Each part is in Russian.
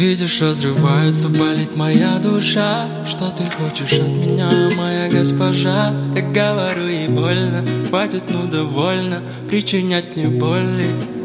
Видишь, разрывается, болит моя душа. Что ты хочешь от меня, моя госпожа? Я говорю, ей больно, хватит, ну довольно причинять мне боли.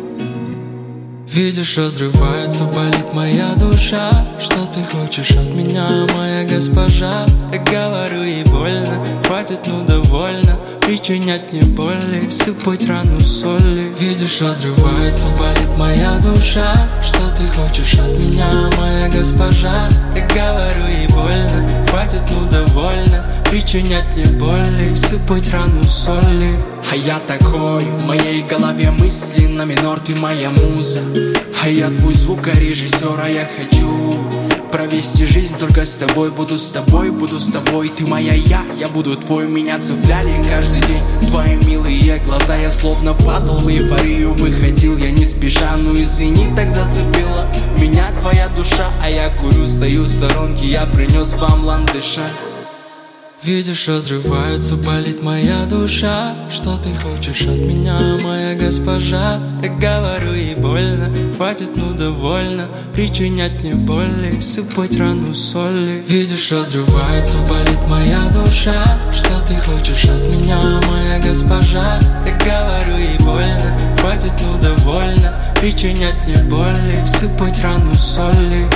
Видишь, разрывается, болит моя душа. Что ты хочешь от меня, моя госпожа? Я говорю, ей больно, хватит, ну довольно причинять мне боли, сыпать рану соли. Видишь, разрывается, болит моя душа. Что ты хочешь от меня, моя госпожа? Я говорю, ей больно, хватит, ну довольно причинять мне боли, сыпать рану соли. А я такой, в моей голове мысли на минор, ты моя муза. А я твой звукорежиссер, а я хочу провести жизнь только с тобой. Буду с тобой, буду с тобой, ты моя я буду твой. Меня цепляли каждый день твои милые глаза. Я словно падал в эйфорию, выходил я не спеша. Ну извини, так зацепила меня твоя душа. А я курю, стою в сторонке, я принес вам ландыша. Видишь, разрывается, болит моя душа. Что ты хочешь от меня, моя госпожа? Я говорю, ей больно, хватит, ну довольно причинять мне боли, сыпать рану соли. Видишь, разрывается, болит моя душа. Что ты хочешь от меня, моя госпожа? Я говорю, ей больно, хватит, ну довольно причинять мне боли, сыпать рану соли.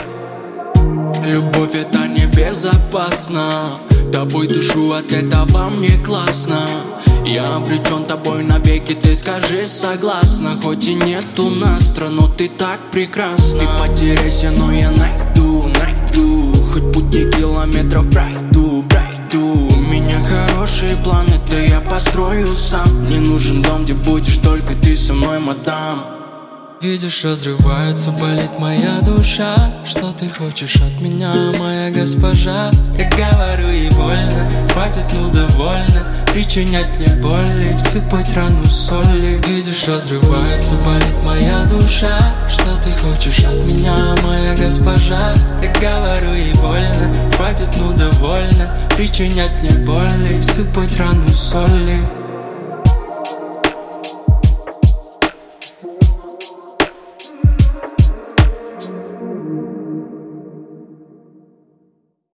Любовь это небезопасно, тобой дышу, от этого мне классно. Я обречен тобой навеки, ты скажи согласна. Хоть и нету настро, но ты так прекрасна. Ты потеряйся, но я найду. Хоть пути километров пройду. У меня хорошие планы, да я построю сам. Мне нужен дом, где будешь только ты со мной, мадам. Видишь, разрывается, болит моя душа. Что ты хочешь от меня, моя госпожа? Я говорю, ей больно, хватит, ну довольно причинять мне боли, сыпать рану соли. Видишь, разрывается, болит моя душа. Что ты хочешь от меня, моя госпожа? Я говорю, ей больно, хватит, ну довольно причинять мне боли, сыпать рану соли.